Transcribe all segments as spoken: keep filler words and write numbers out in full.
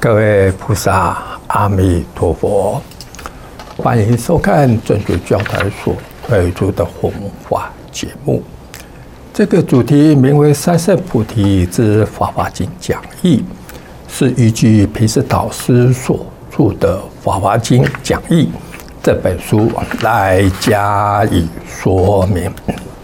各位菩萨，阿弥陀佛，欢迎收看正觉教坛所推出的弘法节目。这个主题名为《三圣菩提之法华经讲义》，是依据毗湿导师所著的《法华经讲义》这本书来加以说明。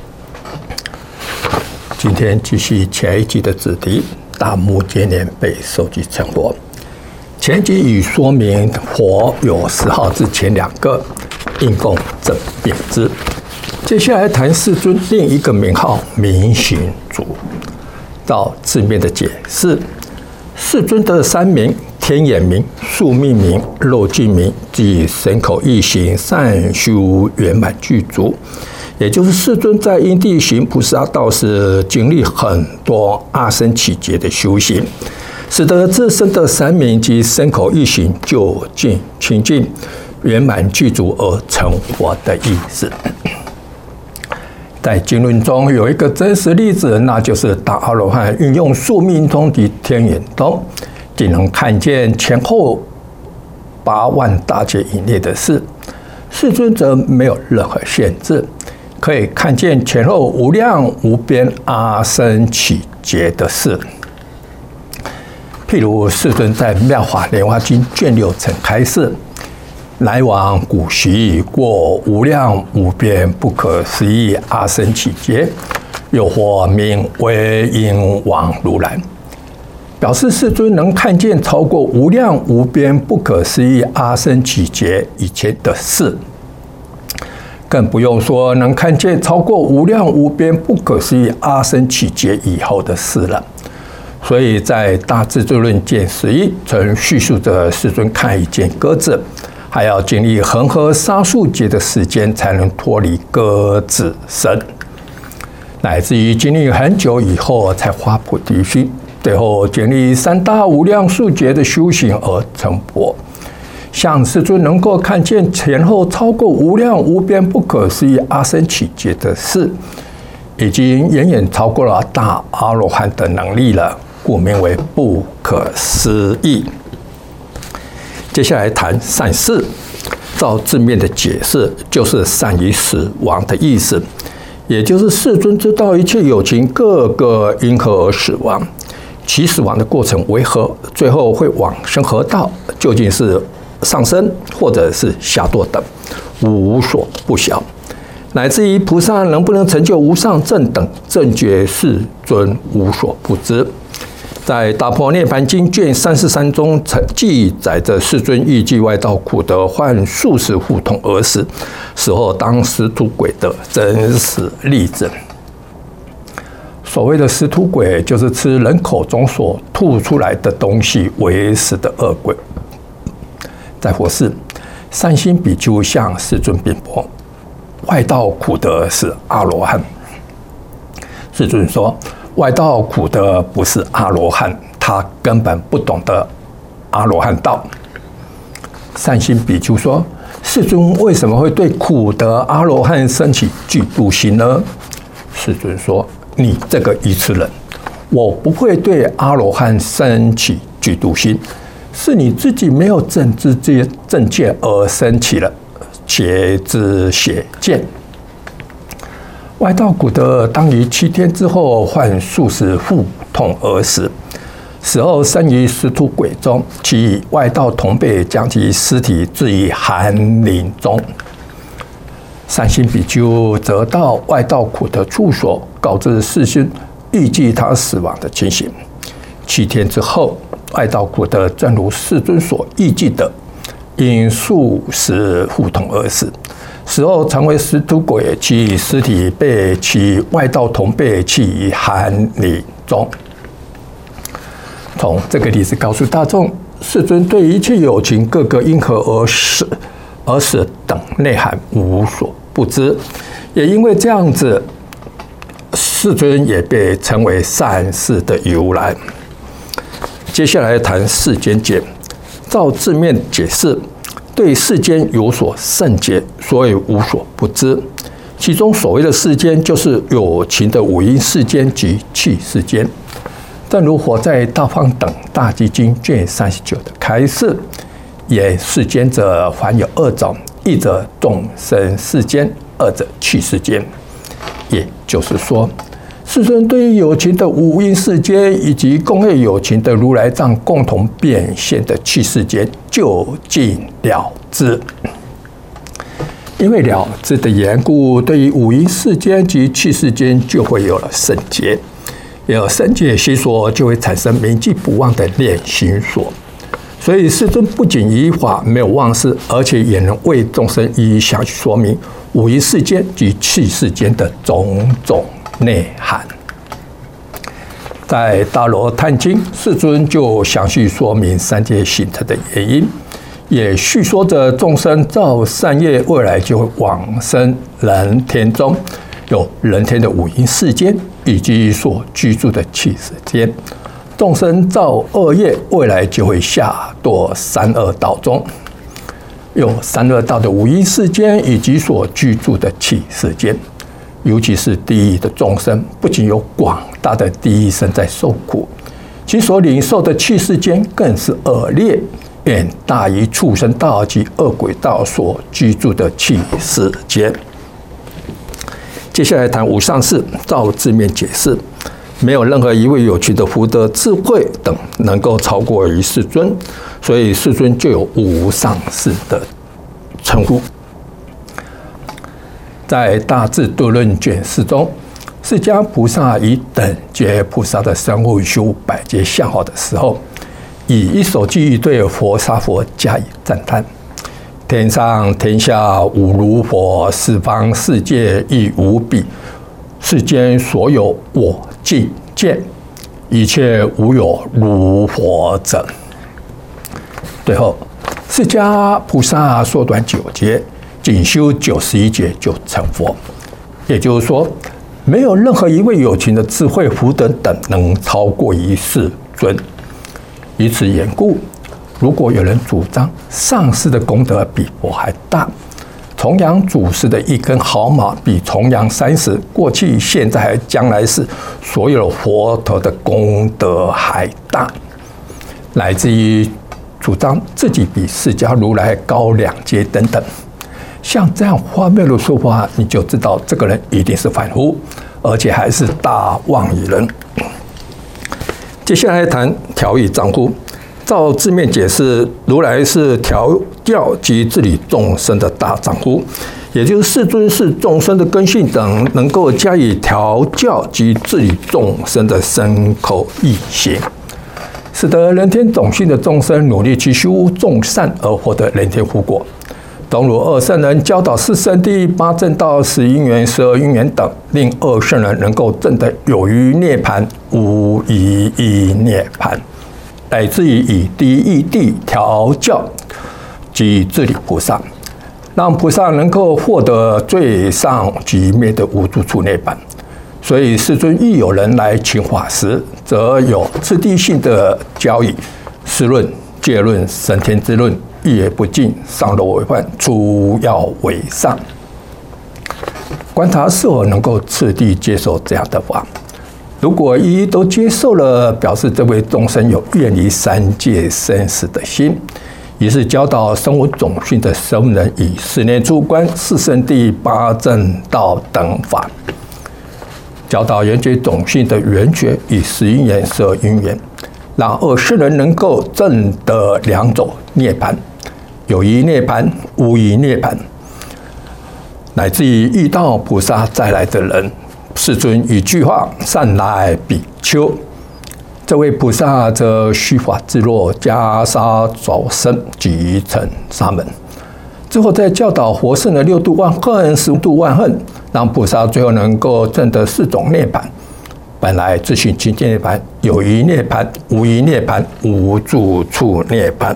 今天继续前一集的主题，大目犍连被收集成佛。前集已说明佛有十号之前两个，应供正遍知。接下来谈世尊另一个名号明行足。照字面的解释，世尊的三名：天眼明、宿命明、肉尽明，即身口意行善修圆满具足。也就是世尊在因地行菩萨道时，经历很多阿僧祇劫的修行，使得自身的三明及身口意行就近清净、圆满具足而成佛的意思。在经论中有一个真实例子，那就是大阿罗汉运用宿命通及天眼通，仅能看见前后八万大劫以内的事。世尊则没有任何限制，可以看见前后无量无边阿僧祇劫的事。譬如世尊在《妙法莲华经》卷六曾开示：来往古稀，过无量无边不可思议阿僧祇劫，又或名为因王如来，表示世尊能看见超过无量无边不可思议阿僧祇劫以前的事，更不用说能看见超过无量无边不可思议阿僧祇劫以后的事了。所以在《大智度论》卷十一曾叙述着世尊看一件鸽子，还要经历恒河沙数劫的时间才能脱离鸽子身，乃至于经历很久以后才发菩提心，最后经历三大无量数劫的修行而成佛。像世尊能够看见前后超过无量无边不可思议阿僧祇劫的事，已经远远超过了大阿罗汉的能力了，故名为不可思议。接下来谈善逝，照字面的解释，就是善于死亡的意思，也就是世尊知道一切有情各个因何而死亡，其死亡的过程为何，最后会往生何道，究竟是上升或者是下堕等，无所不晓，乃至于菩萨能不能成就无上正等正觉，世尊无所不知。在《大般涅槃经》卷三十三中记载着世尊预计外道苦得患数十腹痛而死，死后当食土鬼的真实例子。所谓的食土鬼，就是吃人口中所吐出来的东西为食的恶鬼。在佛世，善心比丘向世尊禀报，外道苦的是阿罗汉。世尊说，外道苦的不是阿罗汉，他根本不懂得阿罗汉道。善心比丘说，世尊为什么会对苦得阿罗汉生起嫉妒心呢？世尊说，你这个愚痴人，我不会对阿罗汉生起嫉妒心，是你自己没有正知正见而生起了邪知邪见。外道苦得当于七天之后患数十腹痛而死，死后生于食土鬼中，其外道同辈将其尸体置于寒林中。善心比丘则到外道苦的处所，告知世尊预计他死亡的情形。七天之后，外道苦得正如世尊所预计的，因数十腹痛而死。死后成为食土鬼，其尸体被其外道同辈弃于寒林中。从这个例子告诉大众，世尊对一切有情各个因何而死而死等内涵无所不知，也因为这样子，世尊也被称为善逝的由来。接下来谈世间解，照字面解释，对世间有所甚解，所以无所不知。其中所谓的世间，就是有情的五阴世间及器世间。 正如活在大方等大基经卷三十九的开示，也世间者凡有二种，一者众生世间，二者趣世间。也就是说，世尊对于有情的五阴世间以及共业有情的如来藏共同变现的趣世间究竟了知。因为了知的缘故，对于五阴世间及趣世间就会有了圣解，有圣解心所，就会产生铭记不忘的念心所。所以世尊不仅依法没有忘失，而且也能为众生一一详细说明五阴世间及趣世间的种种内涵。在《大罗叹经》，世尊就详细说明三界形成的原因，也叙说着众生造善业，未来就会往生人天中，有人天的五阴世间以及所居住的趣世间；众生造恶业，未来就会下堕三恶道中，有三恶道的五阴世间以及所居住的趣世间。尤其是地狱的众生，不仅有广大的地狱生在受苦，其所领受的趣世间更是恶劣，远大于畜生道及恶鬼道所居住的趣世间。接下来谈无上士，照字面解释，没有任何一位有情的福德、智慧等能够超过于世尊，所以世尊就有无上士的称呼。在《大智度论》卷四中，释迦菩萨以等觉菩萨的身位修百劫相好的时候，以一首偈对佛沙佛加以赞叹：天上天下无如佛，四方世界亦无比。世间所有我尽见，一切无有如佛者。最后，释迦菩萨缩短九劫，仅修九十一劫就成佛。也就是说，没有任何一位有情的智慧、福德等能超过于世尊。以此缘故，如果有人主张上师的功德比佛还大，重阳祖师的一根毫毛比重阳三十过去、现在和将来世所有佛陀的功德还大，乃至于主张自己比释迦如来高两阶等等，像这样荒谬的说法，你就知道这个人一定是凡夫，而且还是大妄语人。接下来谈调御丈夫。照字面解释，如来是调教及治理众生的大丈夫，也就是世尊是众生的根性等，能够加以调教及治理众生的身口意行，使得人天种性的众生努力去修众善而获得人天福果。东如二圣人教导四圣谛、八正道、十因缘、十二因缘等，令二圣人能够证得有余涅槃、无余一涅槃。乃至于以第一义谛调教及治理菩萨，让菩萨能够获得最上极灭的无住处涅槃。所以世尊亦有人来请法时，则有次第性的教义，释论、戒论、升天之论，一言不尽，上漏为犯，出要为上。观察是否能够次第接受这样的法。如果一一都接受了，表示这位众生有远离三界生死的心，于是教导生物种性的生人以十念出观、四圣谛、八正道等法，教导缘觉种性的缘觉以十因缘、十二因缘，让二圣人能够证得两种涅槃，有余涅槃、无余涅槃，乃至于遇到菩萨再来的人。世尊一句话：善来比丘。这位菩萨则须发自若，袈裟着身，即成沙门。之后再教导活圣的六度万恨、十度万恨，让菩萨最后能够证得四种涅槃：本来自性清净涅槃、有余涅槃、无余涅槃、无住处涅槃。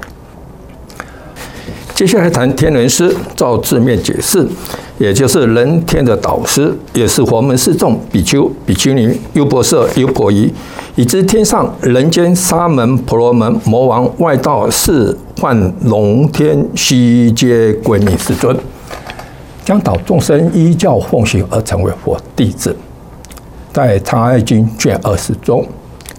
接下来谈天人师，照字面解释，也就是人天的导师，也是佛门四众比丘、比丘尼、优婆塞、优婆夷，以及天上人间沙门、婆罗门、魔王、外道、释幻、龙天悉皆归命世尊，将导众生依教奉行而成为佛弟子。在《长阿经》卷二十中，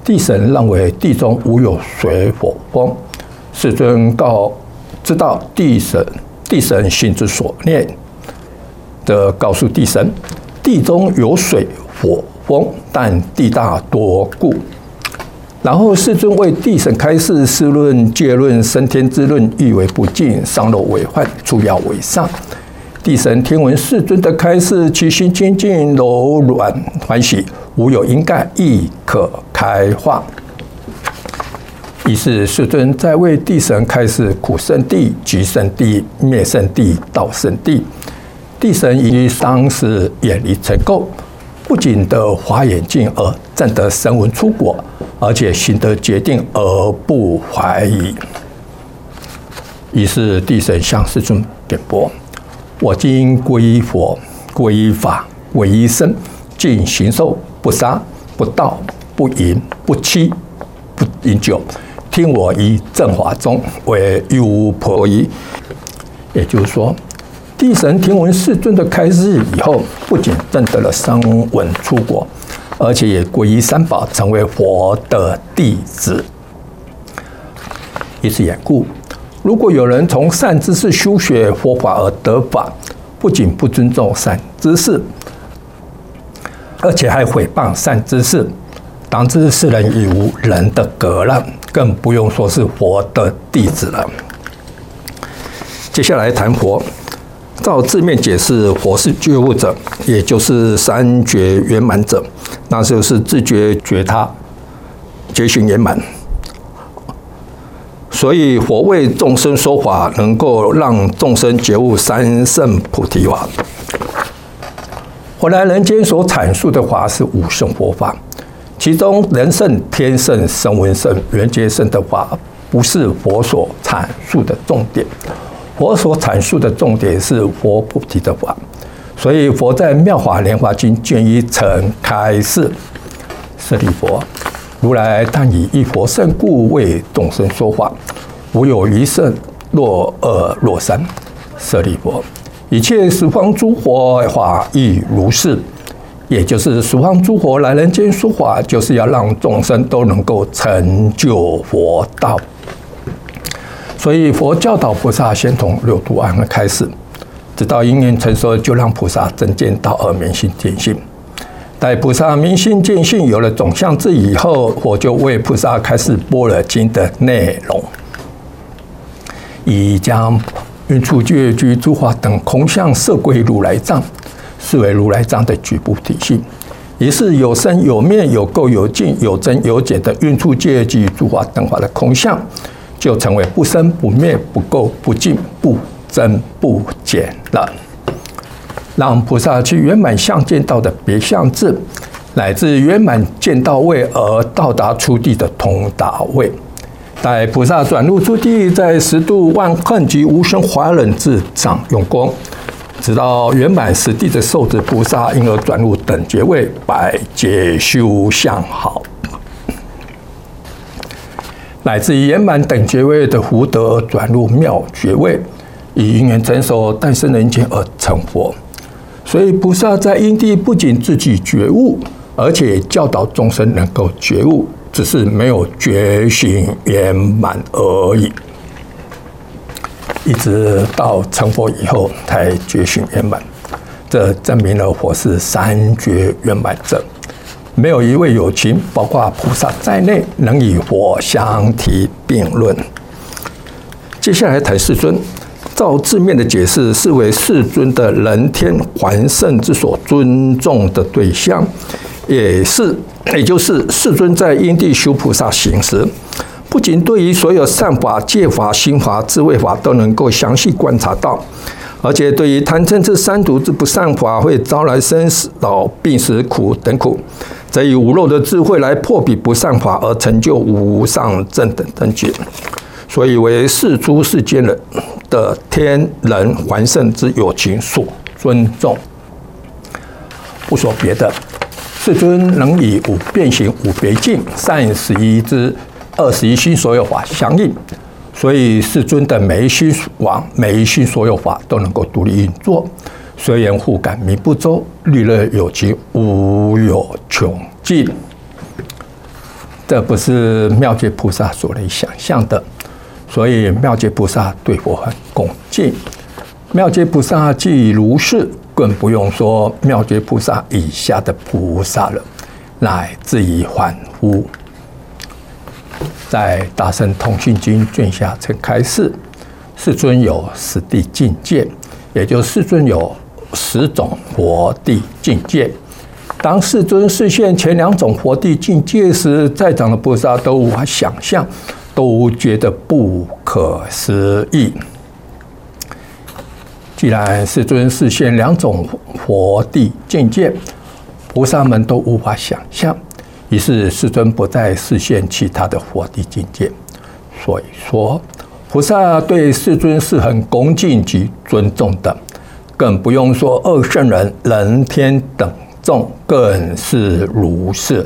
地神认为地中无有水火风，世尊告知道地神地神心之所念，则告诉地神，地中有水火风，但地大多故。然后世尊为地神开示世论、戒论、升天之论，欲为不净，上漏为幻，出要为上。地神听闻世尊的开示，其心清净柔软欢喜，无有因盖，亦可开化。于是世尊在为地神开示苦圣地、极圣地、灭圣地、道圣地。地神以当时远离尘垢，不仅得华眼净而证得声闻出果，而且行得决定而不怀疑。于是地神向世尊点拨：我今皈依佛、皈依法、皈依僧，尽行受，不杀、不盗、不淫、不欺、不饮酒。听我于正法中为优婆夷。也就是说，地神听闻世尊的开示以后，不仅证得了声闻出果，而且也皈依三宝，成为佛的弟子。以此缘故，如果有人从善知识修学佛法而得法，不仅不尊重善知识，而且还毁谤善知识，当知世人已无人的格了，更不用说是佛的弟子了。接下来谈佛。照字面解释，佛是觉悟者，也就是三觉圆满者，那就是自觉、觉他、觉行圆满。所以佛为众生说法，能够让众生觉悟三圣菩提法。佛来人间所阐述的法是五圣佛法，其中人圣、天圣、声闻圣、缘觉圣的法，不是佛所阐述的重点。佛所阐述的重点是佛菩提的法，所以佛在《妙法莲华经》卷一曾开示：舍利弗，如来但以一佛圣故为众生说法，无有一圣若二若三。舍利弗，一切十方诸佛法亦如是。也就是十方诸佛来人间说法，就是要让众生都能够成就佛道。所以佛教导菩萨先从六度安乐开始，直到因缘成熟，就让菩萨真见道而明心见性。待菩萨明心见性有了总相智以后，佛就为菩萨开示般若经的内容，以将运处具具诸法等空相摄归如来藏，视为如来藏的局部体性。也是有生有灭、有垢有净、有增有减的运处具具诸法等法的空相，就成为不生不灭、不垢不净、不增不减了。让菩萨去圆满相见道的别相智，乃至圆满见道位而到达初地的通达位。待菩萨转入初地，在十度万恨及无生华忍智上用功，直到圆满十地的受持菩萨，因而转入等觉位，百劫修相好。乃至于圆满等觉位的福德转入妙觉位，以因缘成熟诞生人间而成佛。所以菩萨在因地不仅自己觉悟，而且教导众生能够觉悟，只是没有觉行圆满而已。一直到成佛以后才觉行圆满，这证明了佛是三觉圆满者。没有一位有情，包括菩萨在内，能与佛相提并论。接下来谈世尊，照字面的解释，是为世尊的人天还圣之所尊重的对象，也是，也就是世尊在因地修菩萨行时，不仅对于所有善法、戒法、心法、智慧法都能够详细观察到，而且对于贪嗔痴三毒之不善法，会招来生死老病死苦等苦，则以无漏的智慧来破彼不善法，而成就无上正等正觉。所以为世诸世间人的天人还圣之有情所尊重。不说别的，世尊能以五变行、五别境、三十一支、二十一心所有法相应，所以世尊的每一心王、每一心所有法都能够独立运作，虽然互感弥不周，利乐有情无有穷尽。 这不是妙觉菩萨所能想象的。所以妙觉菩萨对佛很恭敬。妙觉菩萨既如是，更不用说妙觉菩萨以下的菩萨了，乃至于凡夫。在《大乘通信经》卷下曾开示，世尊有十地境界，也就是世尊有十种佛地境界。当世尊示现前两种佛地境界时，在场的菩萨都无法想象，都觉得不可思议。既然世尊示现两种佛地境界，菩萨们都无法想象，于是世尊不再示现其他的佛地境界。所以说，菩萨对世尊是很恭敬及尊重的，更不用说二圣人、人天等众更是如是。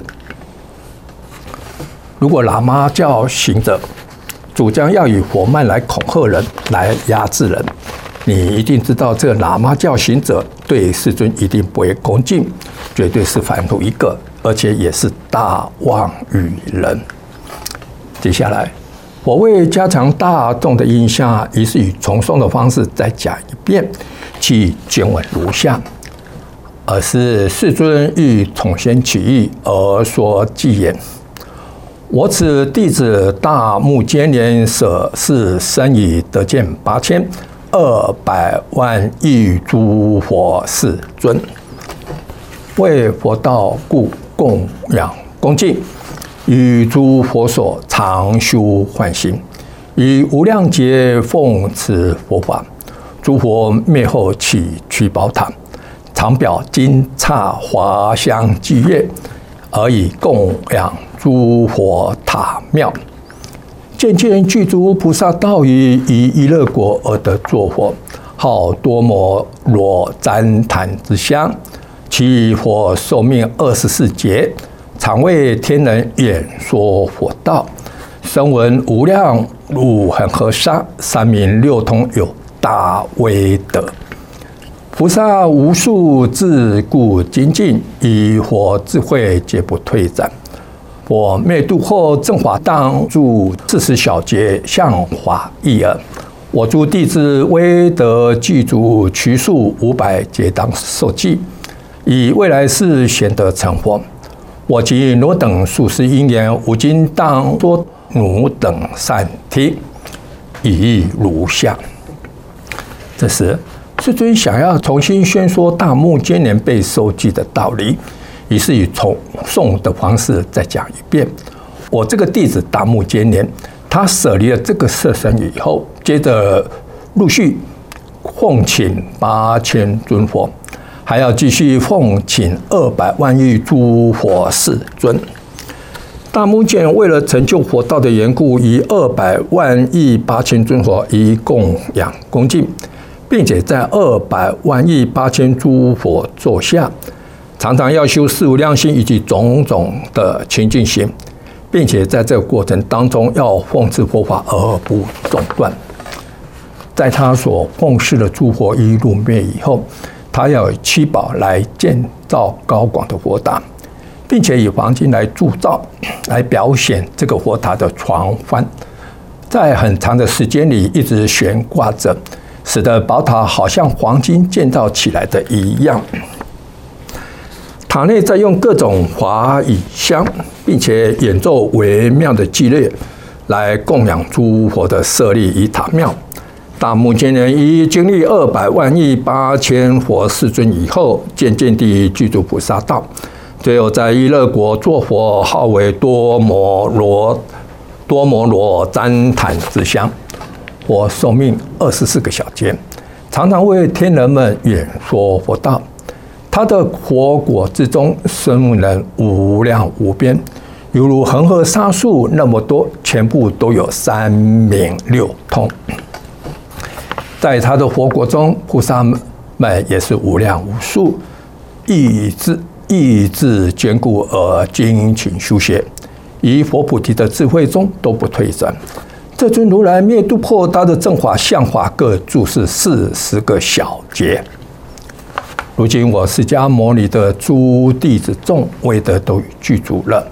如果喇嘛教行者主张要以佛曼来恐吓人、来压制人，你一定知道，这个喇嘛教行者对世尊一定不会恭敬，绝对是凡夫一个，而且也是大妄语人。接下来，我为加强大众的印象，于是以重诵的方式再讲一遍，其经文如下。而是世尊欲从先起意而说偈言：我此弟子大目犍连舍是身已得见八千二百万亿诸佛世尊，为佛道故供养恭敬，与诸佛所常修幻行，以无量劫奉持佛法，诸佛灭后起取宝塔，常表金刹华香伎乐，而以供养诸佛塔庙。渐渐具足菩萨道于以极乐国而得作佛，号多摩罗旃檀之香。其佛寿命二十四劫，常为天人演说佛道。声闻无量如恒河沙，三明六通有大威德。菩萨无数自故精进，以佛智慧皆不退展。我灭度后，正法当住四十小节，向华一耳。我诸弟子威德具足，其数五百皆当受记，以未来世显得成佛。我及汝等数十因缘，吾今当说汝等善听，以如下。这时，世尊想要重新宣说大目犍连被受记的道理，于是以重诵的方式再讲一遍。我这个弟子大目犍连，他舍离了这个色身以后，接着陆续奉请八千尊佛，还要继续奉请二百万亿诸佛世尊。大目犍连为了成就佛道的缘故，以二百万亿八千尊佛以供养恭敬，并且在二百万亿八千诸佛座下，常常要修四无量心以及种种的清净心，并且在这个过程当中要奉持佛法而不中断。在他所奉事的诸佛一入灭以后，他要以七宝来建造高广的佛塔，并且以黄金来铸造，来表现这个佛塔的床幡，在很长的时间里一直悬挂着，使得宝塔好像黄金建造起来的一样。塔内再用各种华语香，并且演奏微妙的伎乐，来供养诸佛的舍利与塔庙。大目犍连于经历二百万亿八千佛世尊以后，渐渐地具足菩萨道，最后在极乐国作佛，号为多摩罗多摩罗旃檀之香。我寿命二十四个小节，常常为天人们演说佛道。他的佛果之中，声闻无量无边，犹如恒河沙数那么多，全部都有三明六通。在他的佛国中，菩萨们也是无量无数，意志意志坚固而精勤修学，以佛菩提的智慧中都不退转。这尊如来灭度后，他的正法、相法各注释四十个小节。如今我释迦牟尼的诸弟子众威德都具足了，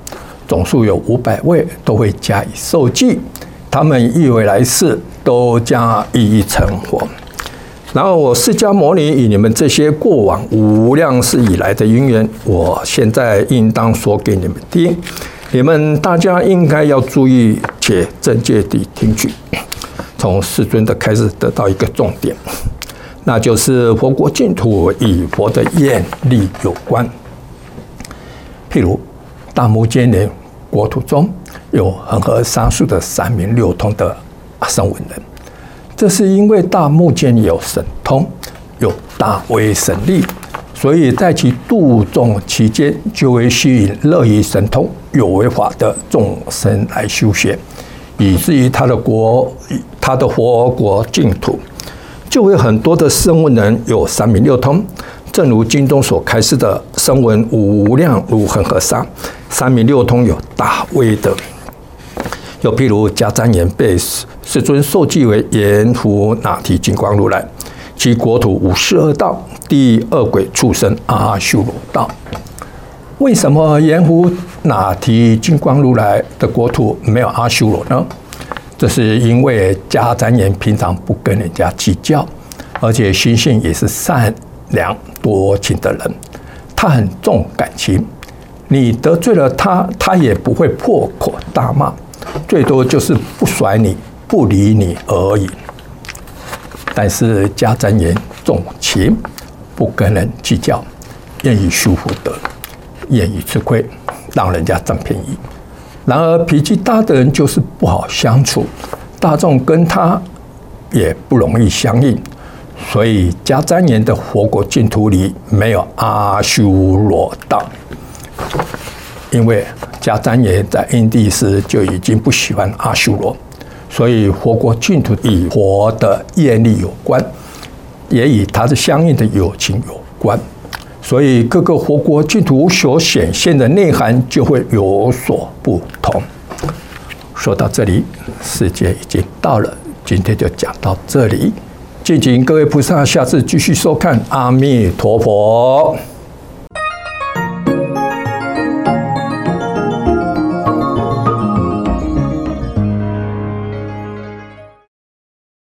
总数有五百位，都会加以受记。他们一为来世，都将一一成佛。然后我释迦牟尼以你们这些过往无量世以来的因缘，我现在应当说给你们听。你们大家应该要注意且正确地听取。从世尊的开始得到一个重点，那就是佛国净土与佛的愿力有关。譬如大目犍连国土中有恒河沙数的三明六通的声闻人，这是因为大目犍连有神通，有大威神力，所以在其度众期间，就会吸引乐于神通、有为法的众生来修学，以至于他的国、他的佛国净土，就会很多的声闻人有三明六通。正如经中所开示的声闻无量如恒河沙，三明六通有大威的。又譬如迦旃延被世尊受记为阎浮那提金光如来，其国土五十二道，第二轨畜生阿修罗道。为什么阎浮那提金光如来的国土没有阿修罗呢？这是因为迦旃延平常不跟人家计较，而且心性也是善良多情的人，他很重感情，你得罪了他，他也不会破口大骂，最多就是不甩你、不理你而已。但是迦旃延重情，不跟人计较，愿意修福德，愿意吃亏，让人家占便宜。然而脾气大的人就是不好相处，大众跟他也不容易相应。所以迦旃延的佛国净土里没有阿修罗道，因为迦旃延在因地时就已经不喜欢阿修罗，所以佛国净土与佛的愿力有关，也与他的相应的有情有关，所以各个佛国净土所显现的内涵就会有所不同。说到这里，时间已经到了，今天就讲到这里。敬请各位菩萨下次继续收看。阿弥陀佛。